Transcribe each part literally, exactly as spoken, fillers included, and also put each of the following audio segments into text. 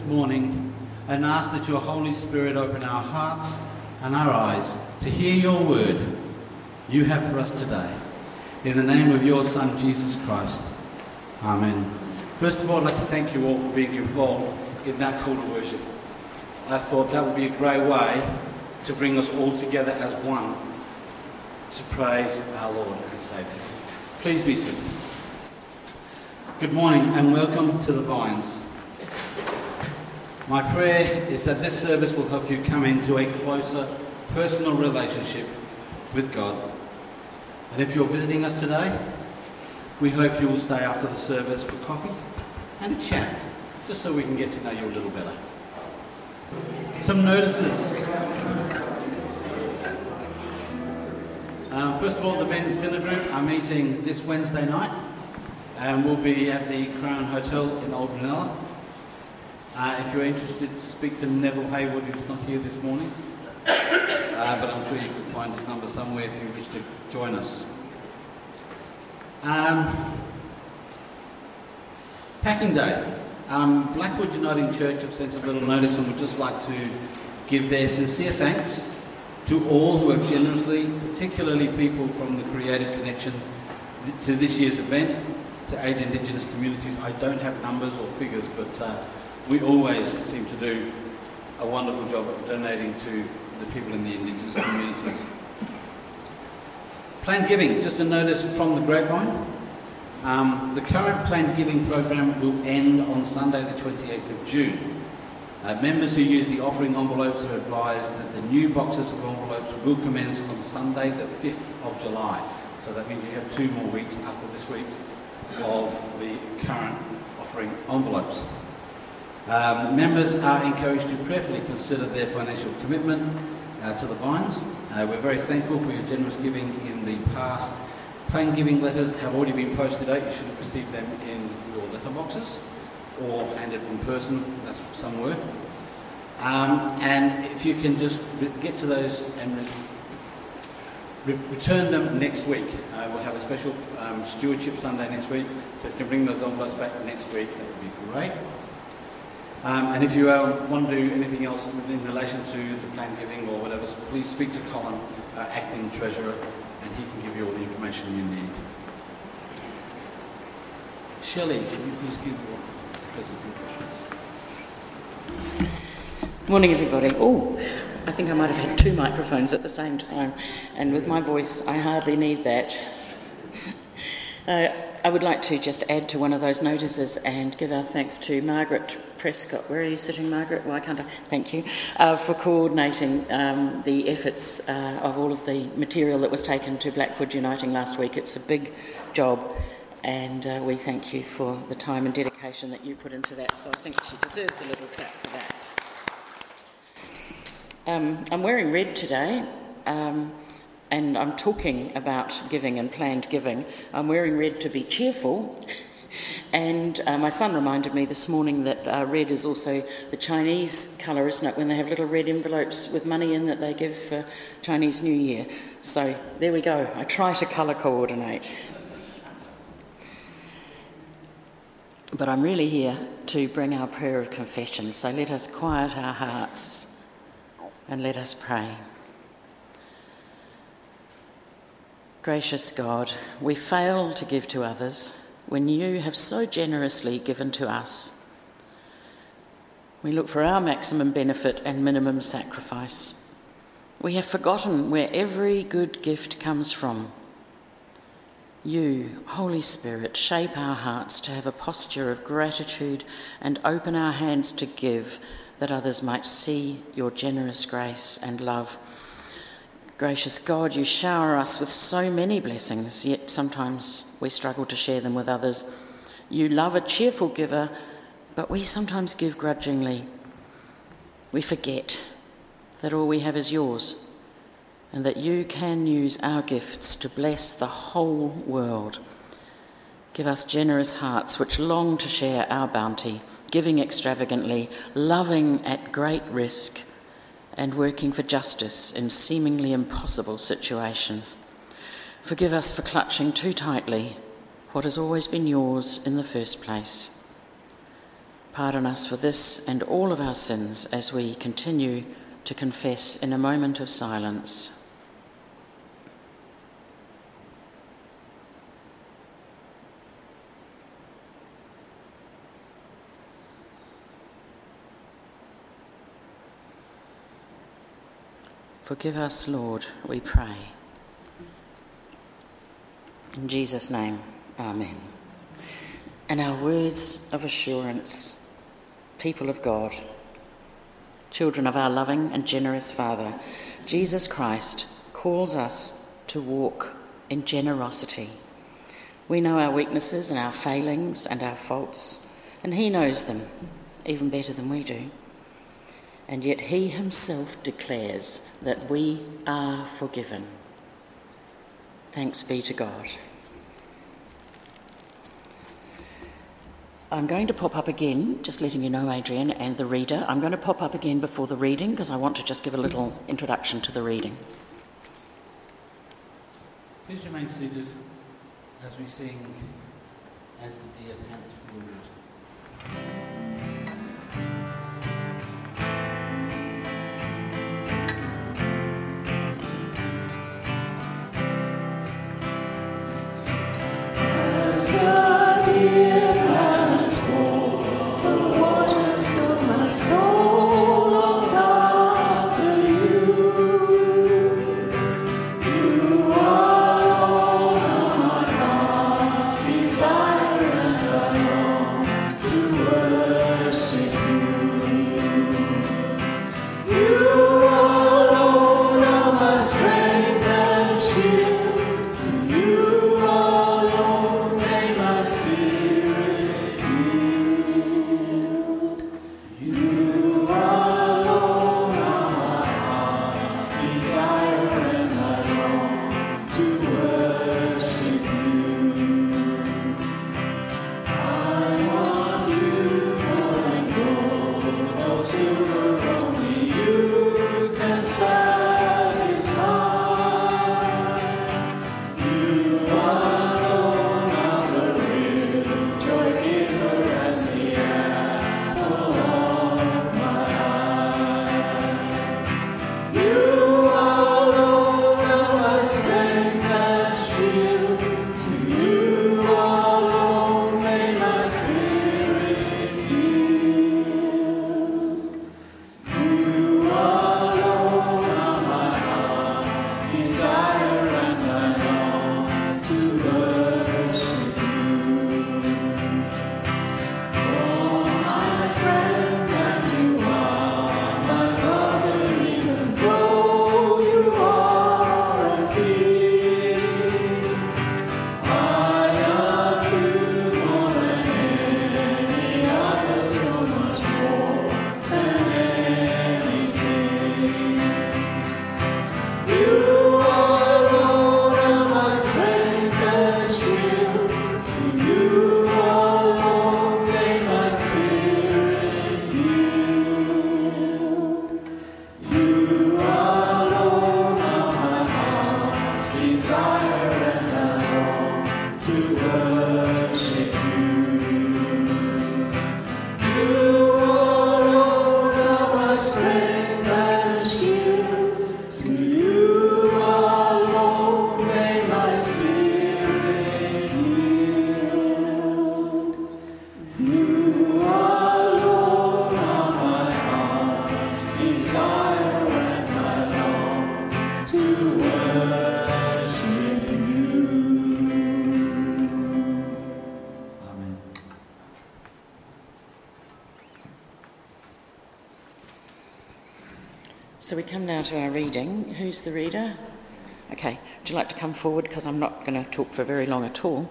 morning and ask that your Holy Spirit open our hearts and our eyes to hear your word you have for us today. In the name of your Son, Jesus Christ. Amen. First of all, I'd like to thank you all for being involved in that call to worship. I thought that would be a great way to bring us all together as one to praise our Lord and Saviour. Please be seated. Good morning and welcome to the Vines. My prayer is that this service will help you come into a closer personal relationship with God. And if you're visiting us today, we hope you will stay after the service for coffee and a chat, just so we can get to know you a little better. Some notices. Um, first of all, the men's dinner group are meeting this Wednesday night, and we'll be at the Crown Hotel in Old Manila. Uh, if you're interested, speak to Neville Haywood, who's not here this morning, uh, but I'm sure you can find his number somewhere if you wish to join us. Um, packing day. Um, Blackwood Uniting Church have sent a little notice and would just like to give their sincere thanks to all who have generously, particularly people from the Creative Connection, to this year's event, to aid Indigenous communities. I don't have numbers or figures, but uh, we always seem to do a wonderful job of donating to the people in the Indigenous communities. Planned giving, just a notice from the grapevine. Um, the current planned giving program will end on Sunday the twenty-eighth of June. Uh, members who use the offering envelopes are advised that the new boxes of envelopes will commence on Sunday the fifth of July. So that means you have two more weeks after this week of the current offering envelopes. Um, members are encouraged to prayerfully consider their financial commitment uh, to the Vines. Uh, we're very thankful for your generous giving in the past. Plain giving letters have already been posted out. You should have received them in your letter boxes or handed in person, that's somewhere. Um, and if you can just get to those and re re return them next week. Uh, we'll have a special um, Stewardship Sunday next week, so if you can bring those envelopes back next week, that would be great. Um, and if you uh, want to do anything else in relation to the planned giving or whatever, so please speak to Colin, uh, Acting Treasurer, and he can give you all the information you need. Shelley, can you please give your presentation? Morning, everybody. Oh, I think I might have had two microphones at the same time, and with my voice, I hardly need that. Uh, I would like to just add to one of those notices and give our thanks to Margaret Prescott. Where are you sitting, Margaret? Why can't I? Thank you. Uh, for coordinating um, the efforts uh, of all of the material that was taken to Blackwood Uniting last week. It's a big job, and uh, we thank you for the time and dedication that you put into that. So I think she deserves a little clap for that. Um, I'm wearing red today. Um, And I'm talking about giving and planned giving. I'm wearing red to be cheerful. And uh, my son reminded me this morning that uh, red is also the Chinese colour, isn't it? When they have little red envelopes with money in that they give for Chinese New Year. So there we go. I try to colour coordinate. But I'm really here to bring our prayer of confession. So let us quiet our hearts and let us pray. Gracious God, we fail to give to others when you have so generously given to us. We look for our maximum benefit and minimum sacrifice. We have forgotten where every good gift comes from. You, Holy Spirit, shape our hearts to have a posture of gratitude and open our hands to give, that others might see your generous grace and love. Gracious God, you shower us with so many blessings, yet sometimes we struggle to share them with others. You love a cheerful giver, but we sometimes give grudgingly. We forget that all we have is yours, and that you can use our gifts to bless the whole world. Give us generous hearts which long to share our bounty, giving extravagantly, loving at great risk, and working for justice in seemingly impossible situations. Forgive us for clutching too tightly what has always been yours in the first place. Pardon us for this and all of our sins as we continue to confess in a moment of silence. Forgive us, Lord, we pray. In Jesus' name, amen. And our words of assurance, people of God, children of our loving and generous Father, Jesus Christ calls us to walk in generosity. We know our weaknesses and our failings and our faults, and he knows them even better than we do. And yet he himself declares that we are forgiven. Thanks be to God. I'm going to pop up again, just letting you know, Adrian, and the reader. I'm going to pop up again before the reading because I want to just give a little introduction to the reading. Please remain seated as we sing As the Deer Pants for the Water. So we come now to our reading. Who's the reader? Okay, would you like to come forward, because I'm not going to talk for very long at all.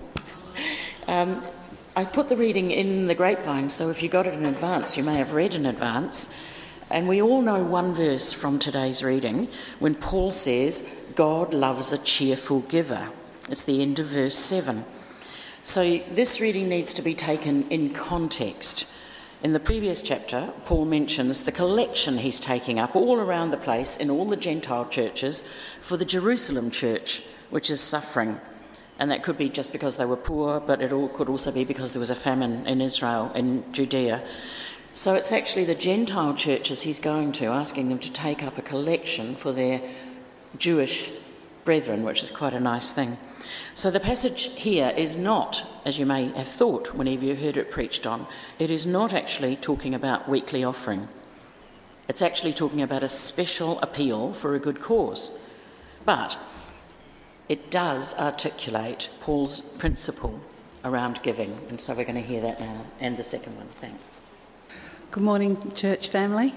Um, I put the reading in the grapevine, so if you got it in advance, you may have read in advance. And we all know one verse from today's reading when Paul says, God loves a cheerful giver. It's the end of verse seven. So this reading needs to be taken in context. In the previous chapter, Paul mentions the collection he's taking up all around the place in all the Gentile churches for the Jerusalem church, which is suffering And that could be just because they were poor, but it all could also be because there was a famine in Israel, in Judea. So it's actually the Gentile churches he's going to, asking them to take up a collection for their Jewish brethren, which is quite a nice thing. So the passage here is not, as you may have thought whenever you heard it preached on, it is not actually talking about weekly offering. It's actually talking about a special appeal for a good cause. But it does articulate Paul's principle around giving, and so we're going to hear that now. And the second one, thanks. Good morning, church family.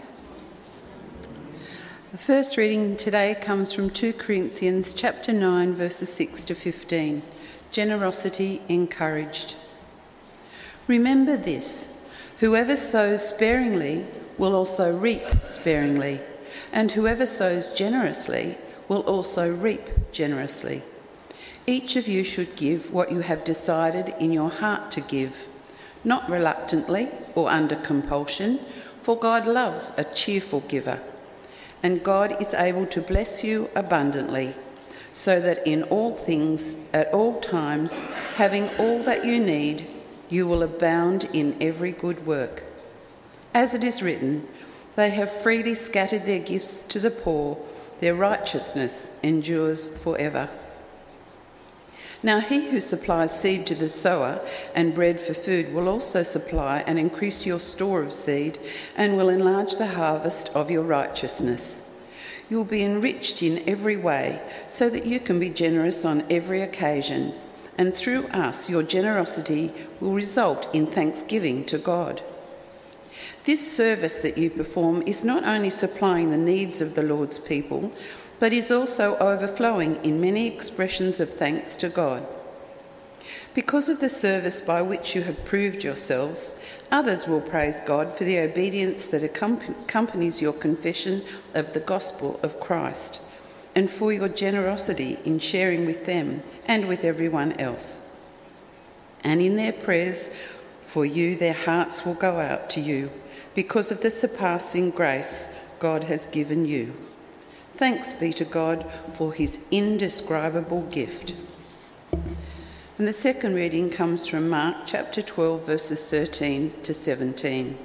The first reading today comes from Second Corinthians chapter nine, verses six to fifteen. Generosity encouraged. Remember this: whoever sows sparingly will also reap sparingly, and whoever sows generously will also reap generously. Each of you should give what you have decided in your heart to give, not reluctantly or under compulsion, for God loves a cheerful giver. And God is able to bless you abundantly, so that in all things, at all times, having all that you need, you will abound in every good work. As it is written, they have freely scattered their gifts to the poor, their righteousness endures forever. Now he who supplies seed to the sower and bread for food will also supply and increase your store of seed and will enlarge the harvest of your righteousness. You will be enriched in every way so that you can be generous on every occasion, and through us your generosity will result in thanksgiving to God. This service that you perform is not only supplying the needs of the Lord's people, but is also overflowing in many expressions of thanks to God. Because of the service by which you have proved yourselves, others will praise God for the obedience that accompanies your confession of the gospel of Christ, and for your generosity in sharing with them and with everyone else. And in their prayers for you, their hearts will go out to you, because of the surpassing grace God has given you. Thanks be to God for his indescribable gift. And the second reading comes from Mark chapter twelve, verses thirteen to seventeen.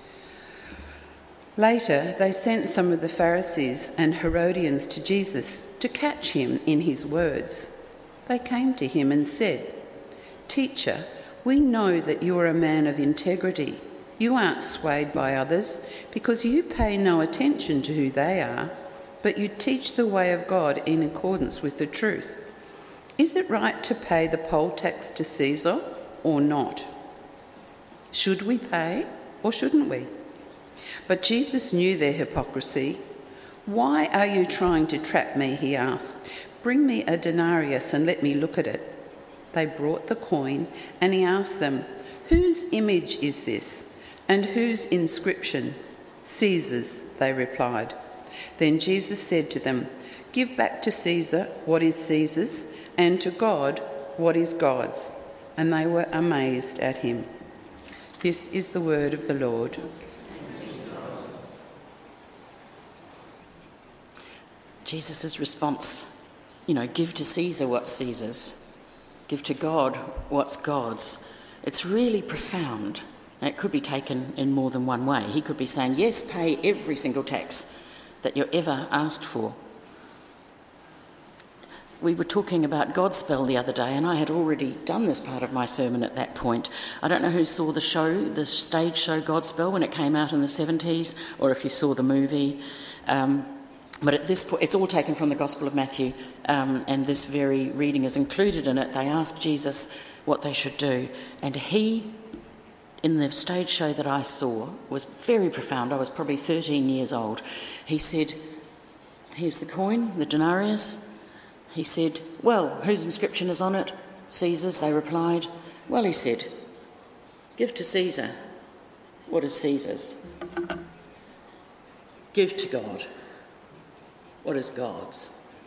Later, they sent some of the Pharisees and Herodians to Jesus to catch him in his words. They came to him and said, "Teacher, we know that you are a man of integrity. You aren't swayed by others because you pay no attention to who they are, but you teach the way of God in accordance with the truth. Is it right to pay the poll tax to Caesar or not? Should we pay or shouldn't we?" But Jesus knew their hypocrisy. "Why are you trying to trap me?" he asked. "Bring me a denarius and let me look at it." They brought the coin, and he asked them, "Whose image is this? And whose inscription?" "Caesar's," they replied. Then Jesus said to them, "Give back to Caesar what is Caesar's, and to God what is God's." And they were amazed at him. This is the word of the Lord. Jesus' response, you know, give to Caesar what's Caesar's, give to God what's God's. It's really profound. It could be taken in more than one way. He could be saying, yes, pay every single tax that you're ever asked for. We were talking about Godspell the other day, and I had already done this part of my sermon at that point. I don't know who saw the show, the stage show Godspell, when it came out in the seventies, or if you saw the movie. Um, but at this point, it's all taken from the Gospel of Matthew, um, and this very reading is included in it. They asked Jesus what they should do, and he, in the stage show that I saw, was very profound. I was probably thirteen years old. He said, "Here's the coin, the denarius." He said, "Well, whose inscription is on it?" "Caesar's," they replied. "Well," he said, "give to Caesar what is Caesar's. Give to God what is God's."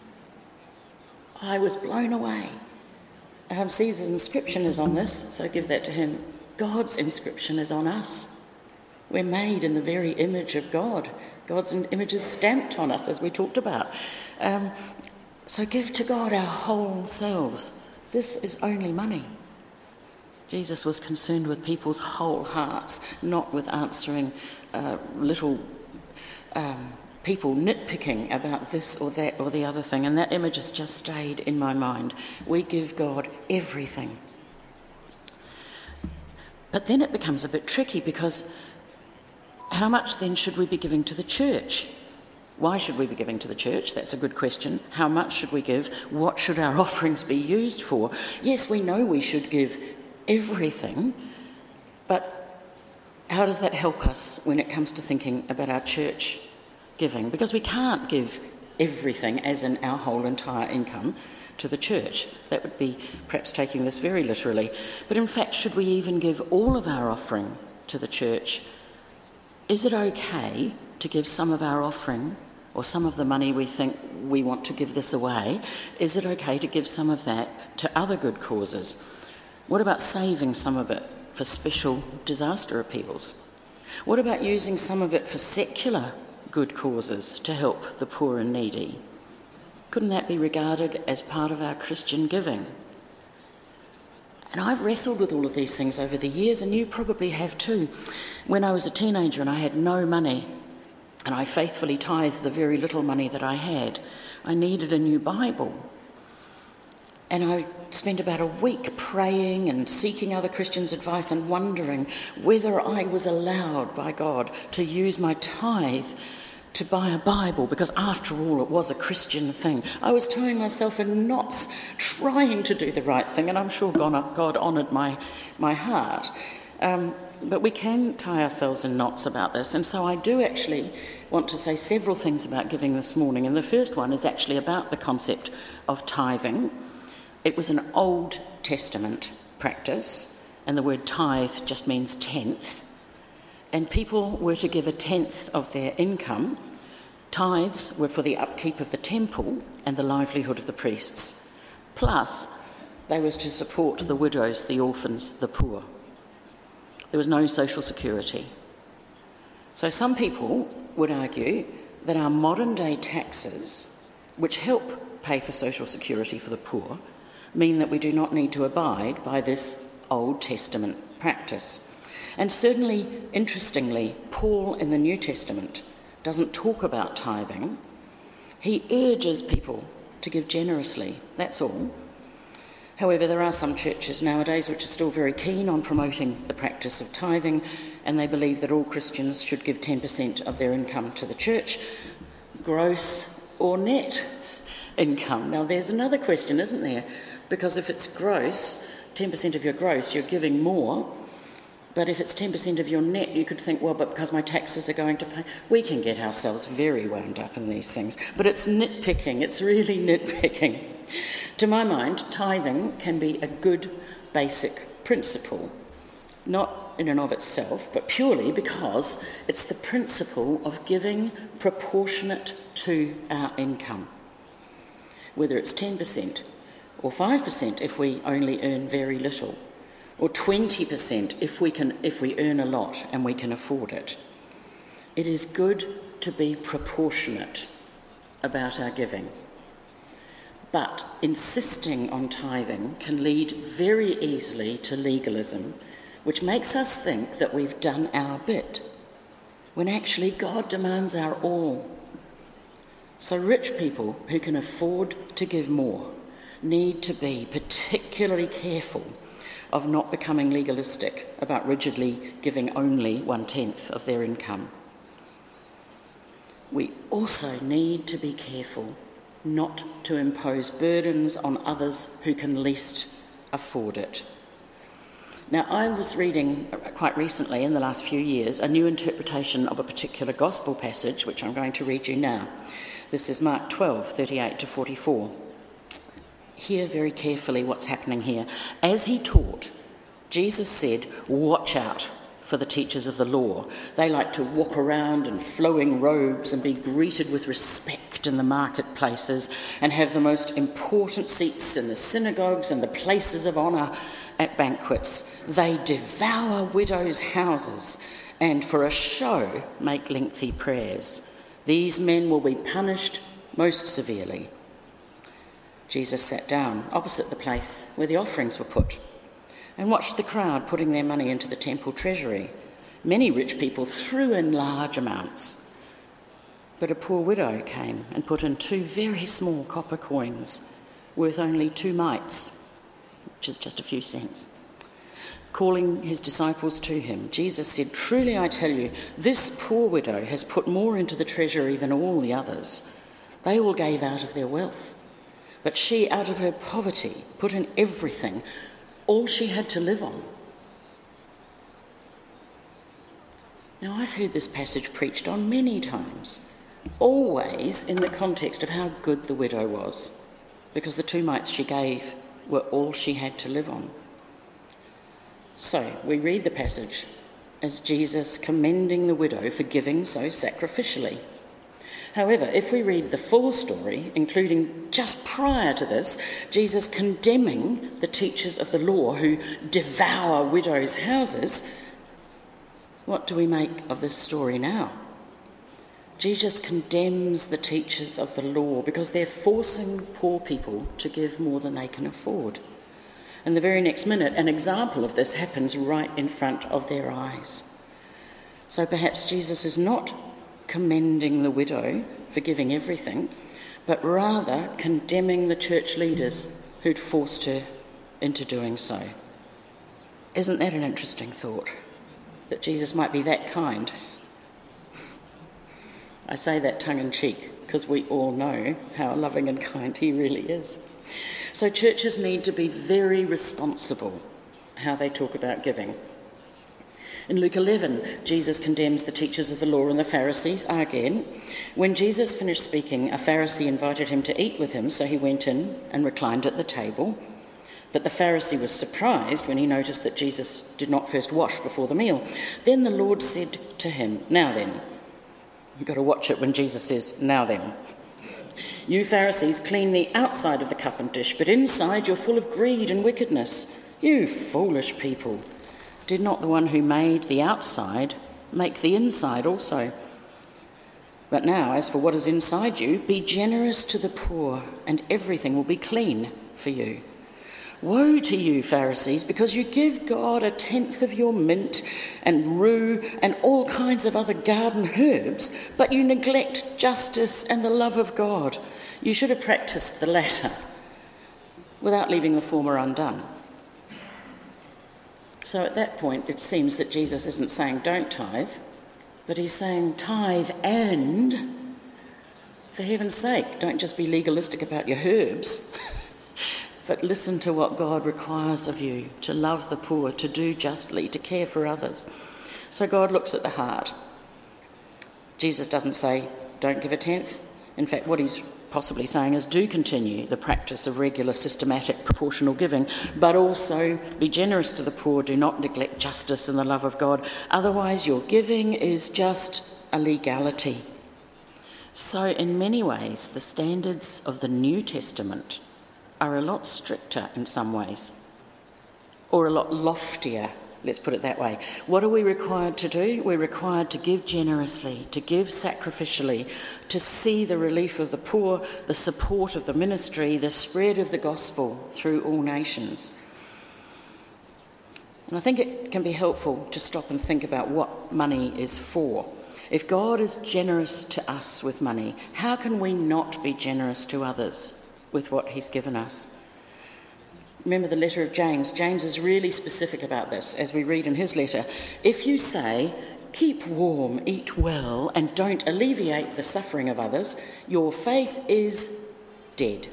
I was blown away. Um, Caesar's inscription is on this, so give that to him. God's inscription is on us. We're made in the very image of God. God's image is stamped on us, as we talked about. Um, so give to God our whole selves. this is only money. Jesus was concerned with people's whole hearts, not with answering uh, little um, people nitpicking about this or that or the other thing. And that image has just stayed in my mind. We give God everything. But then it becomes a bit tricky, because how much then should we be giving to the church? Why should we be giving to the church? That's a good question. How much should we give? What should our offerings be used for? Yes, we know we should give everything, but how does that help us when it comes to thinking about our church giving? Because we can't give everything, as in our whole entire income, to the church. That would be perhaps taking this very literally. But in fact, should we even give all of our offering to the church? Is it okay to give some of our offering, or some of the money we think we want to give this away, is it okay to give some of that to other good causes? What about saving some of it for special disaster appeals? What about using some of it for secular good causes to help the poor and needy? Couldn't that be regarded as part of our Christian giving? And I've wrestled with all of these things over the years, and you probably have too. When I was a teenager and I had no money, and I faithfully tithed the very little money that I had, I needed a new Bible. And I spent about a week praying and seeking other Christians' advice and wondering whether I was allowed by God to use my tithe to buy a Bible, because after all it was a Christian thing. I was tying myself in knots trying to do the right thing, and I'm sure God honoured my, my heart. Um, but we can tie ourselves in knots about this, and so I do actually want to say several things about giving this morning. And the first one is actually about the concept of tithing. It was an Old Testament practice, and the word tithe just means tenth. And people were to give a tenth of their income. Tithes were for the upkeep of the temple and the livelihood of the priests. Plus, they were to support the widows, the orphans, the poor. There was no social security. So some people would argue that our modern day taxes, which help pay for social security for the poor, mean that we do not need to abide by this Old Testament practice. And certainly, interestingly, Paul in the New Testament doesn't talk about tithing. He urges people to give generously, that's all. However, there are some churches nowadays which are still very keen on promoting the practice of tithing, and they believe that all Christians should give ten percent of their income to the church, gross or net income. Now, there's another question, isn't there? Because if it's gross, ten percent of your gross, you're giving more. But if it's ten percent of your net, you could think, well, but because my taxes are going to pay. We can get ourselves very wound up in these things. But it's nitpicking. It's really nitpicking. To my mind, tithing can be a good basic principle, not in and of itself, but purely because it's the principle of giving proportionate to our income. Whether it's ten percent or five percent if we only earn very little, or twenty percent if we can, if we earn a lot and we can afford it. It is good to be proportionate about our giving. But insisting on tithing can lead very easily to legalism, which makes us think that we've done our bit, when actually God demands our all. So rich people who can afford to give more need to be particularly careful of not becoming legalistic about rigidly giving only one-tenth of their income. We also need to be careful not to impose burdens on others who can least afford it. Now, I was reading quite recently, in the last few years, a new interpretation of a particular gospel passage, which I'm going to read you now. This is Mark twelve, thirty-eight to forty-four. Hear very carefully what's happening here. As he taught, Jesus said, "Watch out for the teachers of the law. They like to walk around in flowing robes and be greeted with respect in the marketplaces and have the most important seats in the synagogues and the places of honour at banquets. They devour widows' houses and for a show make lengthy prayers. These men will be punished most severely." Jesus sat down opposite the place where the offerings were put and watched the crowd putting their money into the temple treasury. Many rich people threw in large amounts, but a poor widow came and put in two very small copper coins worth only two mites, which is just a few cents. Calling his disciples to him, Jesus said, "Truly I tell you, this poor widow has put more into the treasury than all the others. They all gave out of their wealth, but she, out of her poverty, put in everything, all she had to live on." Now, I've heard this passage preached on many times, always in the context of how good the widow was, because the two mites she gave were all she had to live on. So we read the passage as Jesus commending the widow for giving so sacrificially. However, if we read the full story, including just prior to this, Jesus condemning the teachers of the law who devour widows' houses, what do we make of this story now? Jesus condemns the teachers of the law because they're forcing poor people to give more than they can afford. And the very next minute, an example of this happens right in front of their eyes. So perhaps Jesus is not commending the widow for giving everything, but rather condemning the church leaders who'd forced her into doing so. Isn't that an interesting thought? That Jesus might be that kind? I say that tongue-in-cheek because we all know how loving and kind he really is. So churches need to be very responsible how they talk about giving. In Luke eleven, Jesus condemns the teachers of the law and the Pharisees again. When Jesus finished speaking, a Pharisee invited him to eat with him, so he went in and reclined at the table. But the Pharisee was surprised when he noticed that Jesus did not first wash before the meal. Then the Lord said to him, "Now then," you've got to watch it when Jesus says, "Now then. You Pharisees clean the outside of the cup and dish, but inside you're full of greed and wickedness. You foolish people. Did not the one who made the outside make the inside also? But now, as for what is inside you, be generous to the poor, and everything will be clean for you. Woe to you, Pharisees, because you give God a tenth of your mint and rue and all kinds of other garden herbs, but you neglect justice and the love of God. You should have practiced the latter without leaving the former undone." So at that point, it seems that Jesus isn't saying don't tithe, but he's saying tithe and, for heaven's sake, don't just be legalistic about your herbs, but listen to what God requires of you, to love the poor, to do justly, to care for others. So God looks at the heart. Jesus doesn't say, don't give a tenth. In fact, what he's possibly saying is do continue the practice of regular, systematic, proportional giving, but also be generous to the poor, do not neglect justice and the love of God. Otherwise, your giving is just a legality. So in many ways, the standards of the New Testament are a lot stricter in some ways, or a lot loftier, let's put it that way. What are we required to do? We're required to give generously, to give sacrificially, to see the relief of the poor, the support of the ministry, the spread of the gospel through all nations. And I think it can be helpful to stop and think about what money is for. If God is generous to us with money, how can we not be generous to others with what he's given us? Remember the letter of James. James is really specific about this, as we read in his letter. If you say, keep warm, eat well, and don't alleviate the suffering of others, your faith is dead.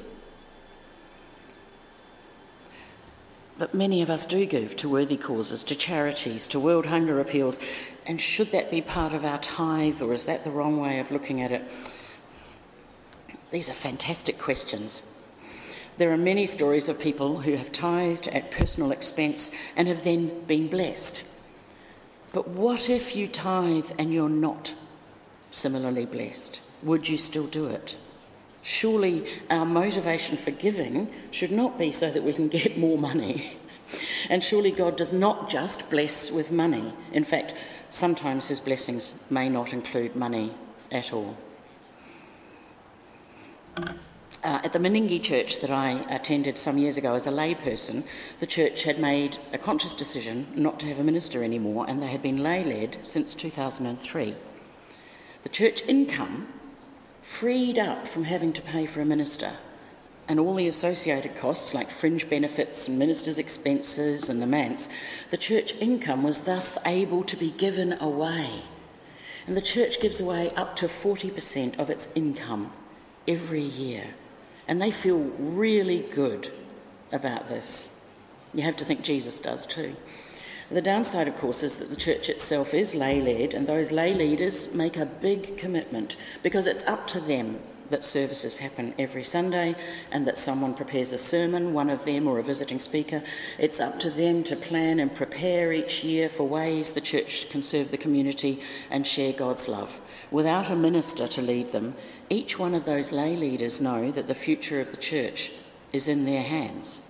But many of us do give to worthy causes, to charities, to world hunger appeals. And should that be part of our tithe, or is that the wrong way of looking at it? These are fantastic questions. There are many stories of people who have tithed at personal expense and have then been blessed. But what if you tithe and you're not similarly blessed? Would you still do it? Surely our motivation for giving should not be so that we can get more money. And surely God does not just bless with money. In fact, sometimes his blessings may not include money at all. Uh, at the Meningie church that I attended some years ago as a layperson, the church had made a conscious decision not to have a minister anymore, and they had been lay-led since two thousand three. The church income freed up from having to pay for a minister, and all the associated costs like fringe benefits and ministers' expenses and the manse, the church income was thus able to be given away. And the church gives away up to forty percent of its income every year. And they feel really good about this. You have to think Jesus does too. The downside, of course, is that the church itself is lay-led, and those lay leaders make a big commitment because it's up to them that services happen every Sunday and that someone prepares a sermon, one of them or a visiting speaker. It's up to them to plan and prepare each year for ways the church can serve the community and share God's love. Without a minister to lead them, each one of those lay leaders know that the future of the church is in their hands.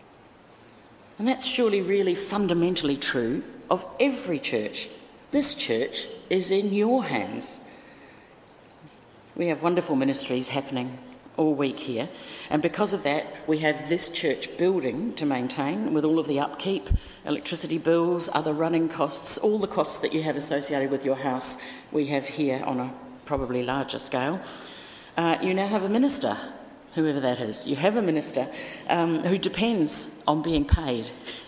And that's surely really fundamentally true of every church. This church is in your hands. We have wonderful ministries happening all week here, and because of that we have this church building to maintain with all of the upkeep, electricity bills, other running costs, all the costs that you have associated with your house we have here on a probably larger scale. Uh, you now have a minister, whoever that is. You have a minister um, who depends on being paid.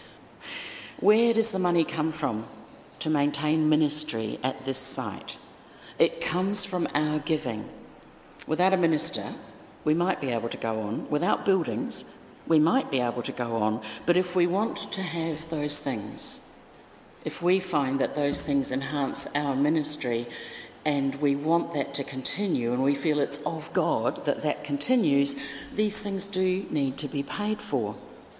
Where does the money come from to maintain ministry at this site? It comes from our giving. Without a minister, we might be able to go on. Without buildings, we might be able to go on. But if we want to have those things, if we find that those things enhance our ministry and we want that to continue and we feel it's of God that that continues, these things do need to be paid for.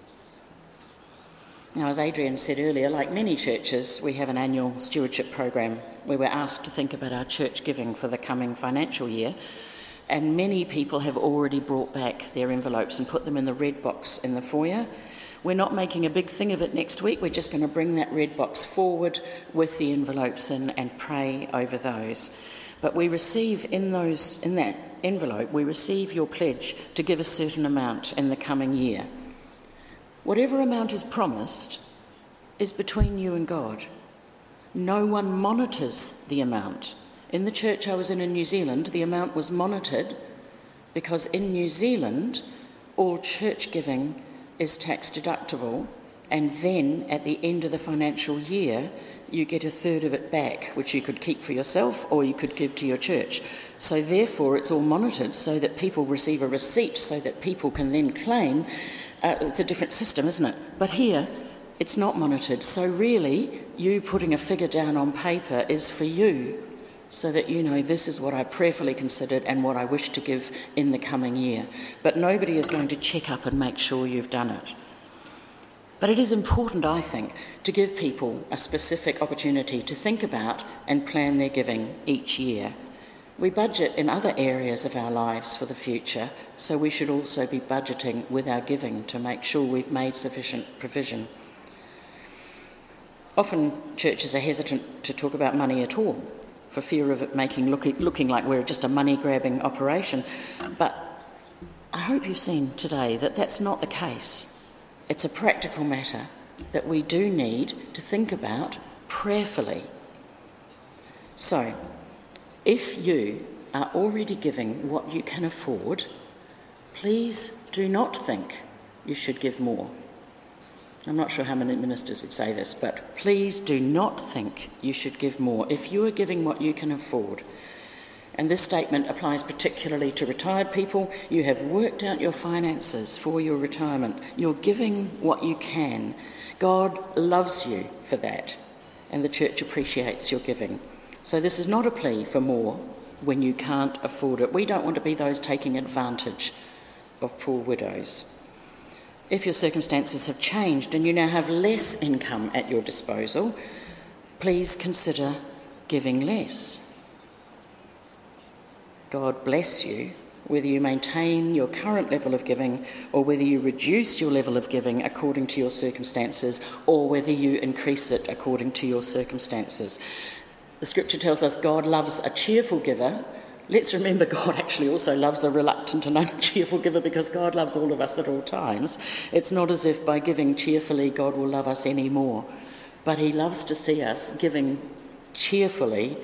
Now, as Adrian said earlier, like many churches, we have an annual stewardship program where we're asked to think about our church giving for the coming financial year. And many people have already brought back their envelopes and put them in the red box in the foyer. We're not making a big thing of it next week. We're just going to bring that red box forward with the envelopes in and pray over those. But we receive in those in that envelope, we receive your pledge to give a certain amount in the coming year. Whatever amount is promised is between you and God. No one monitors the amount. In the church I was in in New Zealand, the amount was monitored because in New Zealand, all church giving is tax deductible, and then at the end of the financial year, you get a third of it back, which you could keep for yourself or you could give to your church. So therefore, it's all monitored so that people receive a receipt so that people can then claim. Uh, it's a different system, isn't it? But here, it's not monitored. So really, you putting a figure down on paper is for you, so that you know this is what I prayerfully considered and what I wish to give in the coming year. But nobody is going to check up and make sure you've done it. But it is important, I think, to give people a specific opportunity to think about and plan their giving each year. We budget in other areas of our lives for the future, so we should also be budgeting with our giving to make sure we've made sufficient provision. Often churches are hesitant to talk about money at all, for fear of it making looking, looking like we're just a money-grabbing operation. But I hope you've seen today that that's not the case. It's a practical matter that we do need to think about prayerfully. So, if you are already giving what you can afford, please do not think you should give more. I'm not sure how many ministers would say this, but please do not think you should give more if you are giving what you can afford. And this statement applies particularly to retired people. You have worked out your finances for your retirement. You're giving what you can. God loves you for that, and the church appreciates your giving. So this is not a plea for more when you can't afford it. We don't want to be those taking advantage of poor widows. If your circumstances have changed and you now have less income at your disposal, please consider giving less. God bless you, whether you maintain your current level of giving or whether you reduce your level of giving according to your circumstances or whether you increase it according to your circumstances. The scripture tells us God loves a cheerful giver, Let's remember God actually also loves a reluctant and uncheerful giver, because God loves all of us at all times. It's not as if by giving cheerfully God will love us any more, but he loves to see us giving cheerfully,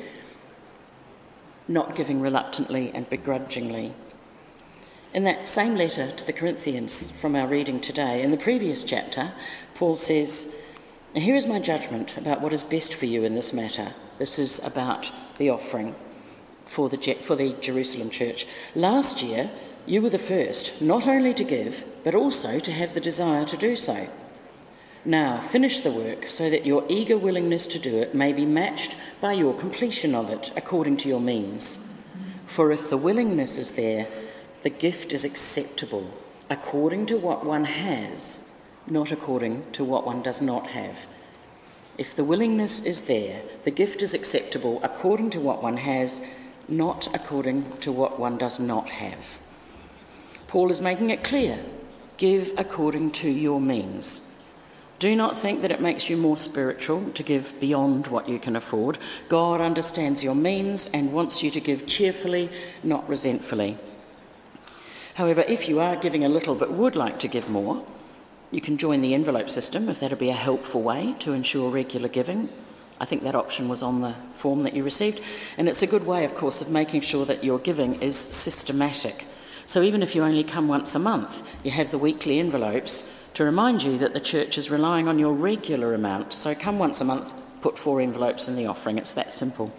not giving reluctantly and begrudgingly. In that same letter to the Corinthians from our reading today, in the previous chapter, Paul says, "Here is my judgment about what is best for you in this matter." This is about the offering for the, for the Jerusalem church. "Last year, you were the first, not only to give, but also to have the desire to do so. Now, finish the work so that your eager willingness to do it may be matched by your completion of it according to your means. For if the willingness is there, the gift is acceptable according to what one has, not according to what one does not have. If the willingness is there, the gift is acceptable according to what one has, not according to what one does not have." Paul is making it clear: give according to your means. Do not think that it makes you more spiritual to give beyond what you can afford. God understands your means and wants you to give cheerfully, not resentfully. However, if you are giving a little but would like to give more, you can join the envelope system if that'll be a helpful way to ensure regular giving. I think that option was on the form that you received. And it's a good way, of course, of making sure that your giving is systematic. So even if you only come once a month, you have the weekly envelopes to remind you that the church is relying on your regular amount. So come once a month, put four envelopes in the offering. It's that simple.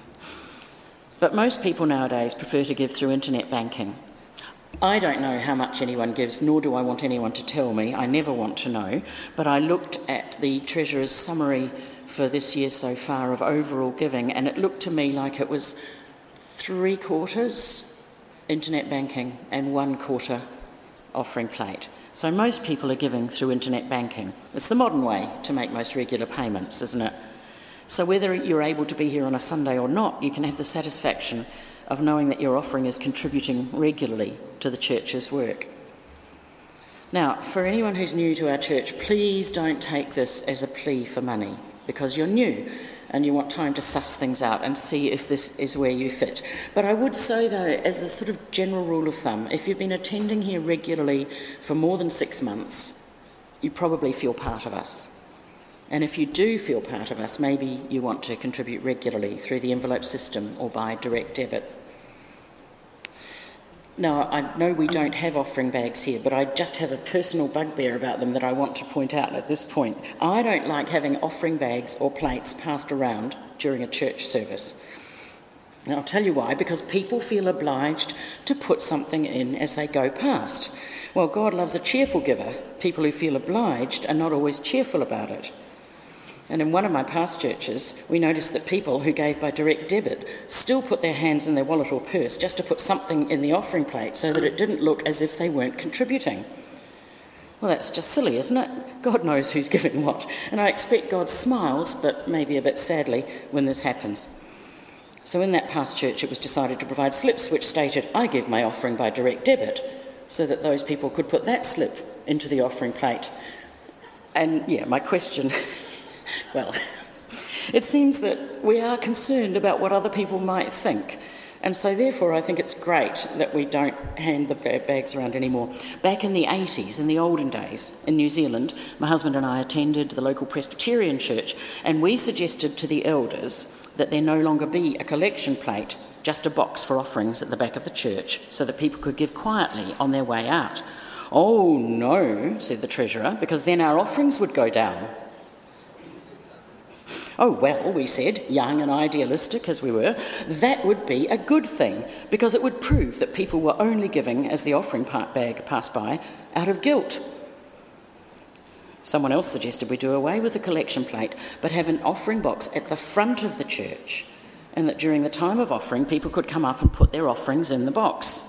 But most people nowadays prefer to give through internet banking. I don't know how much anyone gives, nor do I want anyone to tell me. I never want to know. But I looked at the Treasurer's summary for this year so far of overall giving, and it looked to me like it was three quarters internet banking and one quarter offering plate. So most people are giving through internet banking. It's the modern way to make most regular payments, isn't it? So whether you're able to be here on a Sunday or not, you can have the satisfaction of knowing that your offering is contributing regularly to the church's work. Now, for anyone who's new to our church, please don't take this as a plea for money, because you're new and you want time to suss things out and see if this is where you fit. But I would say, though, as a sort of general rule of thumb, if you've been attending here regularly for more than six months, you probably feel part of us. And if you do feel part of us, maybe you want to contribute regularly through the envelope system or by direct debit. Now, I know we don't have offering bags here, but I just have a personal bugbear about them that I want to point out at this point. I don't like having offering bags or plates passed around during a church service. And I'll tell you why: because people feel obliged to put something in as they go past. Well, God loves a cheerful giver. People who feel obliged are not always cheerful about it. And in one of my past churches, we noticed that people who gave by direct debit still put their hands in their wallet or purse just to put something in the offering plate so that it didn't look as if they weren't contributing. Well, that's just silly, isn't it? God knows who's giving what. And I expect God smiles, but maybe a bit sadly, when this happens. So in that past church, it was decided to provide slips which stated, "I give my offering by direct debit," so that those people could put that slip into the offering plate. And yeah, my question... Well, it seems that we are concerned about what other people might think. And so therefore I think it's great that we don't hand the bags around anymore. Back in the eighties, in the olden days, in New Zealand, my husband and I attended the local Presbyterian church, and we suggested to the elders that there no longer be a collection plate, just a box for offerings at the back of the church, so that people could give quietly on their way out. "Oh no," said the treasurer, "because then our offerings would go down." "Oh, well," we said, young and idealistic as we were, "that would be a good thing, because it would prove that people were only giving as the offering bag passed by out of guilt." Someone else suggested we do away with the collection plate, but have an offering box at the front of the church, and that during the time of offering, people could come up and put their offerings in the box.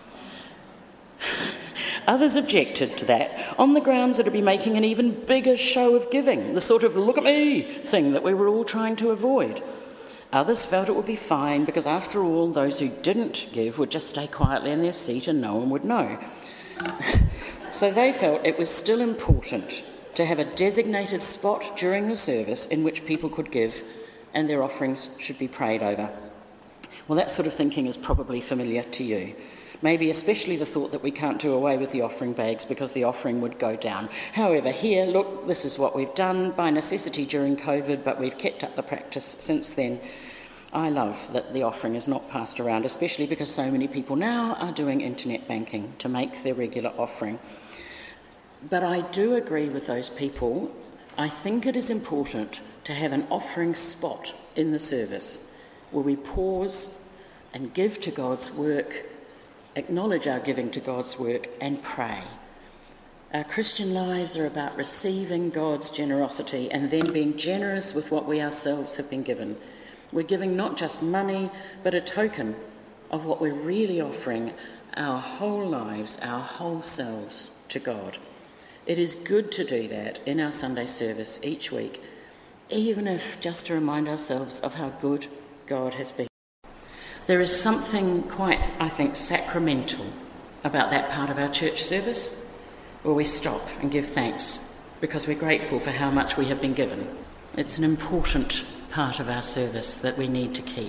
Others objected to that on the grounds that it would be making an even bigger show of giving, the sort of "look at me" thing that we were all trying to avoid. Others felt it would be fine because, after all, those who didn't give would just stay quietly in their seat and no one would know. So they felt it was still important to have a designated spot during the service in which people could give and their offerings should be prayed over. Well, that sort of thinking is probably familiar to you. Maybe especially the thought that we can't do away with the offering bags because the offering would go down. However, here, look, this is what we've done by necessity during COVID, but we've kept up the practice since then. I love that the offering is not passed around, especially because so many people now are doing internet banking to make their regular offering. But I do agree with those people. I think it is important to have an offering spot in the service where we pause and give to God's work, acknowledge our giving to God's work, and pray. Our Christian lives are about receiving God's generosity and then being generous with what we ourselves have been given. We're giving not just money, but a token of what we're really offering, our whole lives, our whole selves to God. It is good to do that in our Sunday service each week, even if just to remind ourselves of how good God has been. There is something quite, I think, sacramental about that part of our church service where we stop and give thanks because we're grateful for how much we have been given. It's an important part of our service that we need to keep.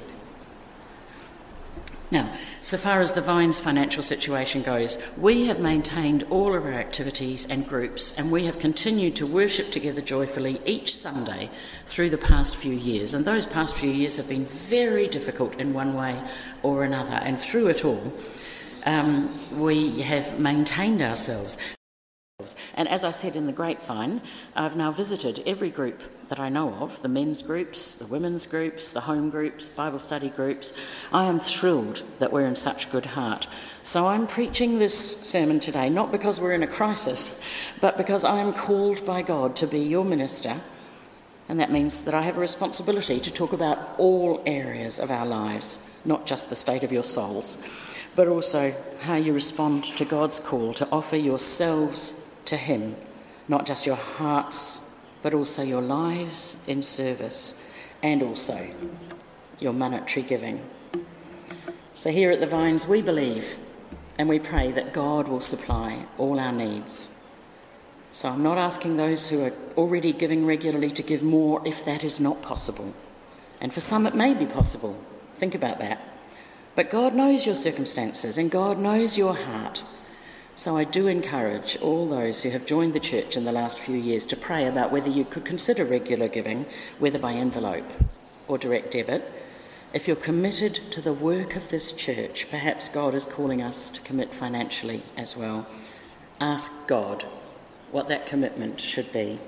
Now, so far as the Vines financial situation goes, we have maintained all of our activities and groups, and we have continued to worship together joyfully each Sunday through the past few years. And those past few years have been very difficult in one way or another. And through it all, um, we have maintained ourselves. And as I said in the grapevine, I've now visited every group that I know of, the men's groups, the women's groups, the home groups, Bible study groups. I am thrilled that we're in such good heart. So I'm preaching this sermon today, not because we're in a crisis, but because I am called by God to be your minister. And that means that I have a responsibility to talk about all areas of our lives, not just the state of your souls, but also how you respond to God's call to offer yourselves to him, not just your hearts, but also your lives in service and also your monetary giving. So here at the Vines, we believe and we pray that God will supply all our needs. So I'm not asking those who are already giving regularly to give more if that is not possible. And for some it may be possible. Think about that. But God knows your circumstances and God knows your heart. So I do encourage all those who have joined the church in the last few years to pray about whether you could consider regular giving, whether by envelope or direct debit. If you're committed to the work of this church, perhaps God is calling us to commit financially as well. Ask God what that commitment should be.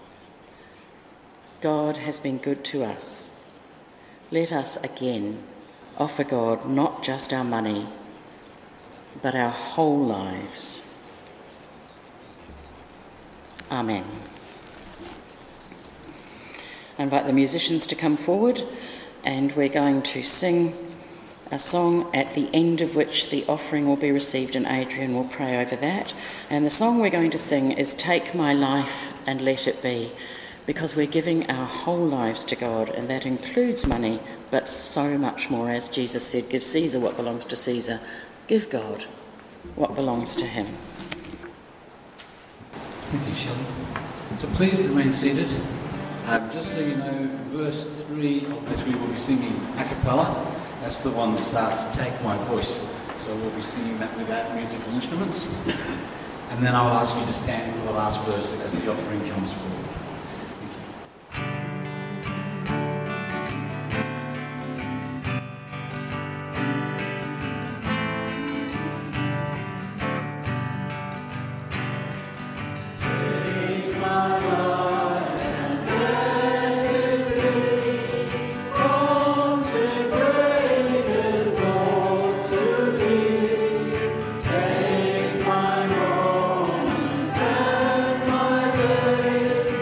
God has been good to us. Let us again offer God not just our money, but our whole lives. Amen. I invite the musicians to come forward, and we're going to sing a song at the end of which the offering will be received, and Adrian will pray over that. And the song we're going to sing is Take My Life and Let It Be, because we're giving our whole lives to God, and that includes money, but so much more. As Jesus said, give Caesar what belongs to Caesar. Give God what belongs to him. Thank you, Shelley. So please remain seated. Um, just so you know, verse three of this we will be singing a cappella. That's the one that starts, Take My Voice. So we'll be singing that without musical instruments. And then I'll ask you to stand for the last verse as the offering comes forward. Take my moments and my days.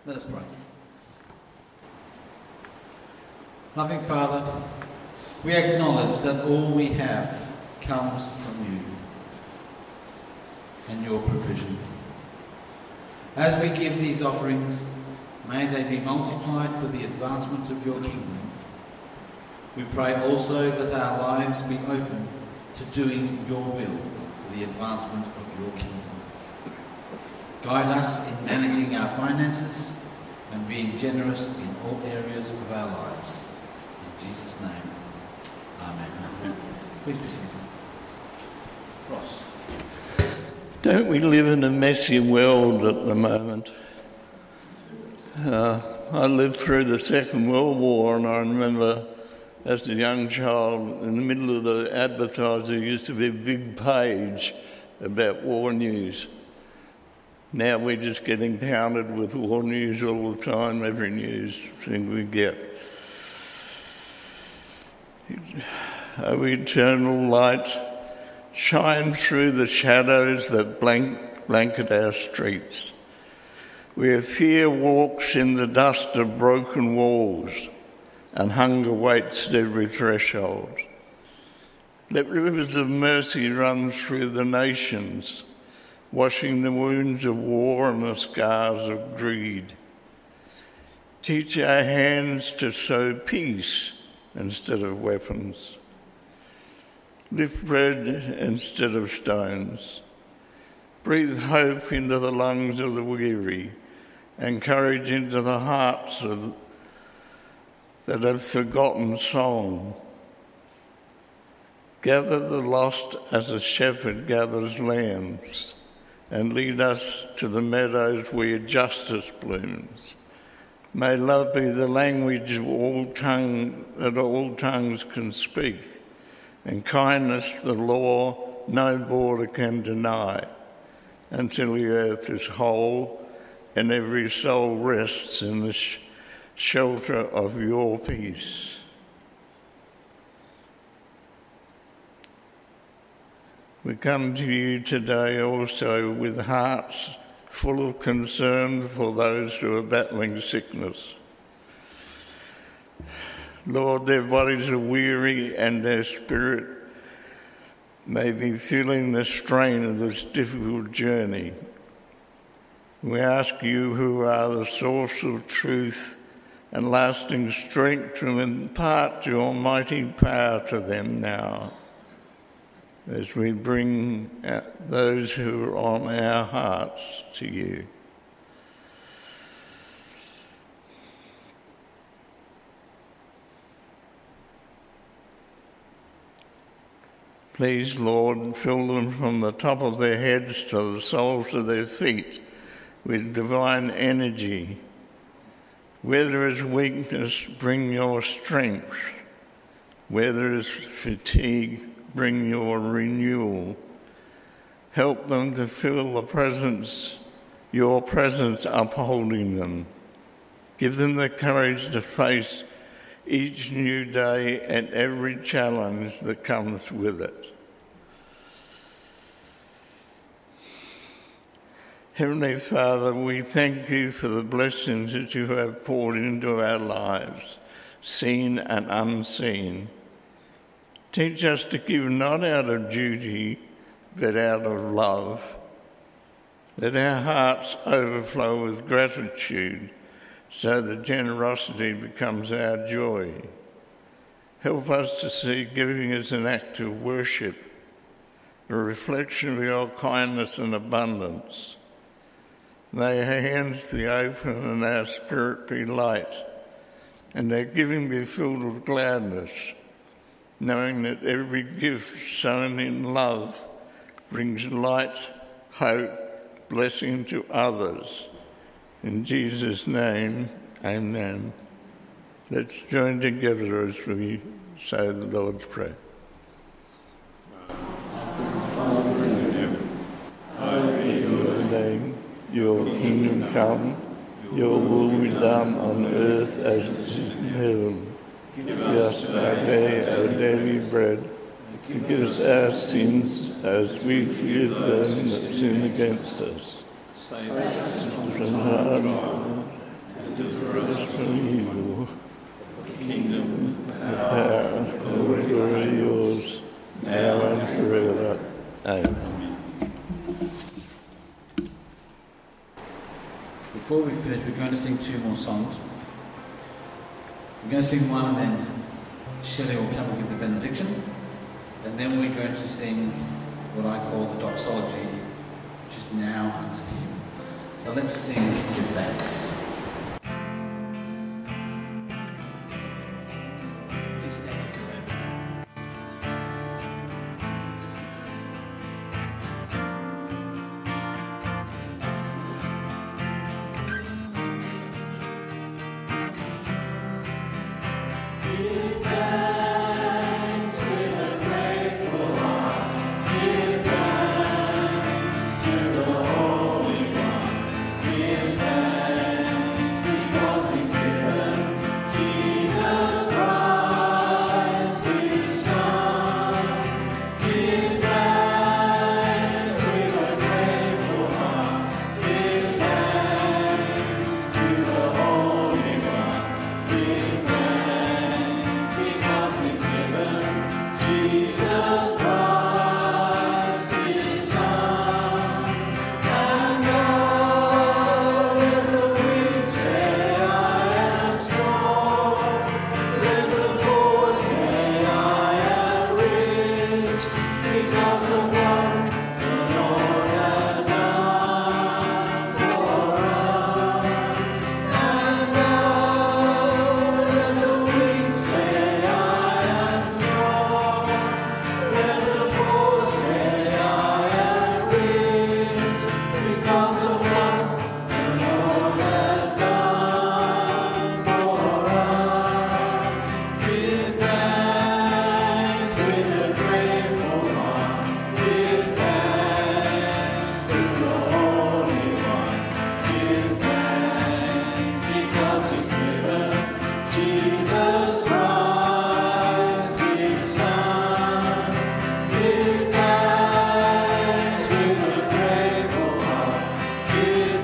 Let us pray. Loving Father, we acknowledge that all we have comes from you and your provision. As we give these offerings, may they be multiplied for the advancement of your kingdom. We pray also that our lives be open to doing your will for the advancement of your kingdom. Guide us in managing our finances and being generous in all areas of our lives. In Jesus' name, amen. Please be seated. Ross. Don't we live in a messy world at the moment? Uh, I lived through the Second World War, and I remember as a young child, in the middle of the advertiser used to be a big page about war news. Now we're just getting pounded with war news all the time, every news thing we get. O eternal light, shine through the shadows that blank, blanket our streets, where fear walks in the dust of broken walls and hunger waits at every threshold. Let rivers of mercy run through the nations, washing the wounds of war and the scars of greed. Teach our hands to sow peace instead of weapons. Lift bread instead of stones. Breathe hope into the lungs of the weary and courage into the hearts of that have forgotten song. Gather the lost as a shepherd gathers lambs, and lead us to the meadows where justice blooms. May love be the language of all tongue that all tongues can speak, and kindness the law no border can deny, until the earth is whole and every soul rests in the sh- shelter of your peace. We come to you today also with hearts full of concern for those who are battling sickness. Lord, their bodies are weary and their spirit may be feeling the strain of this difficult journey. We ask you, who are the source of truth and lasting strength, to impart your mighty power to them now, as we bring those who are on our hearts to you. Please, Lord, fill them from the top of their heads to the soles of their feet with divine energy. Where there is weakness, bring your strength. Where there is fatigue, bring your renewal. Help them to feel the presence, your presence upholding them. Give them the courage to face each new day and every challenge that comes with it. Heavenly Father, we thank you for the blessings that you have poured into our lives, seen and unseen. Teach us to give not out of duty, but out of love. Let our hearts overflow with gratitude so that generosity becomes our joy. Help us to see giving as an act of worship, a reflection of your kindness and abundance. May our hands be open and our spirit be light, and our giving be filled with gladness, knowing that every gift sown in love brings light, hope, blessing to others. In Jesus' name, amen. Let's join together as we say the Lord's Prayer. Father in heaven, hallowed be your name. Your kingdom come, your will be done on earth as it is in heaven. Give us our day our daily bread. Forgive us our sins as we forgive them that sin against us. Save us from harm, finish, we're going to sing two more songs. We're going to sing one and then Shelley will come and give the benediction. And then we're going to sing what I call the doxology, which is now unto him. So let's sing Give Thanks. Please stand if you're able. Give thanks with a grateful heart. Give thanks to the Holy One. Give thanks because He's given Jesus Christ, His Son. Give thanks with a grateful heart. Give thanks to the Holy One. Give thanks because He's given Jesus Christ, His Son. And now let the weak say, I am strong. Let the poor say, I am rich, because of what the Lord has done for us. And now let the weak say, I am strong. Let the poor say, I am rich, because of what the Lord has done for us. Give thanks with a grateful heart. Give thanks to the Holy One. Give thanks because He's given Jesus Christ, His Son. Give thanks with a grateful heart. Give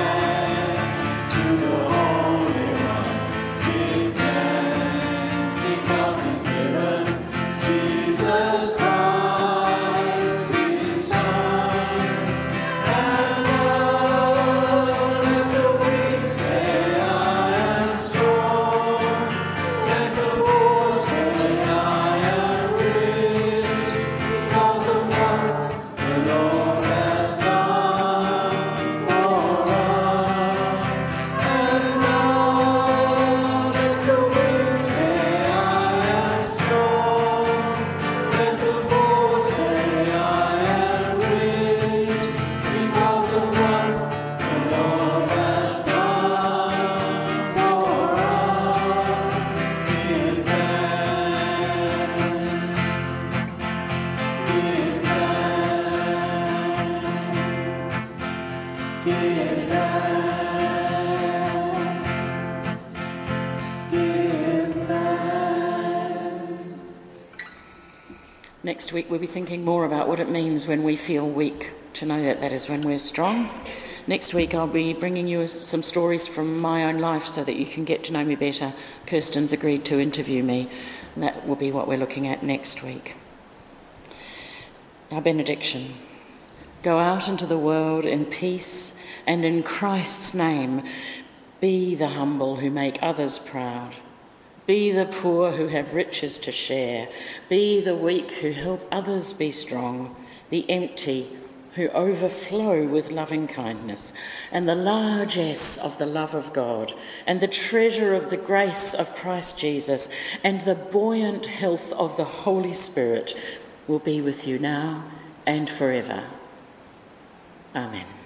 thanks to the Holy One. Give thanks because He's given Jesus Christ, His Son. And now let the weak say, I am strong. Let the poor say, I am rich, because of what the Lord has done for us. And now let the weak say, I am strong. Let the poor say, I am rich, because of what the Lord has done for us. Give thanks. Give thanks. Give thanks. Give thanks. Next week, we'll be thinking more about what it means when we feel weak, to know that that is when we're strong. Next week, I'll be bringing you some stories from my own life so that you can get to know me better. Kirsten's agreed to interview me, and that will be what we're looking at next week. Our benediction. Go out into the world in peace, and in Christ's name, be the humble who make others proud. Be the poor who have riches to share. Be the weak who help others be strong. The empty who overflow with loving kindness. And the largesse of the love of God. And the treasure of the grace of Christ Jesus. And the buoyant health of the Holy Spirit will be with you now and forever. Amen.